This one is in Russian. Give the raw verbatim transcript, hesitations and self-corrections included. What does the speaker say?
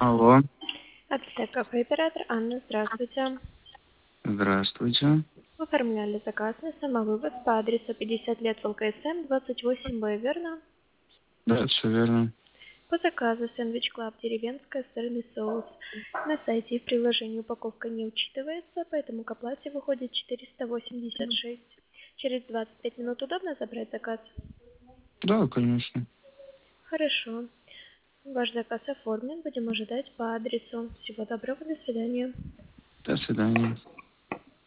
Алло, Ацтек кафе оператор Анна, здравствуйте. здравствуйте. Оформляли заказ на самовывоз по адресу пятьдесят лет в ЛКСМ двадцать восемь Б, верно? Да, все верно. По заказу сэндвич клаб деревенская, сырный соус. На сайте и в приложении упаковка не учитывается, поэтому к оплате выходит четыреста восемьдесят шесть. Через двадцать пять минут удобно забрать заказ? Да, конечно. Хорошо. Ваш заказ оформлен, будем ожидать по адресу. Всего доброго, до свидания. До свидания.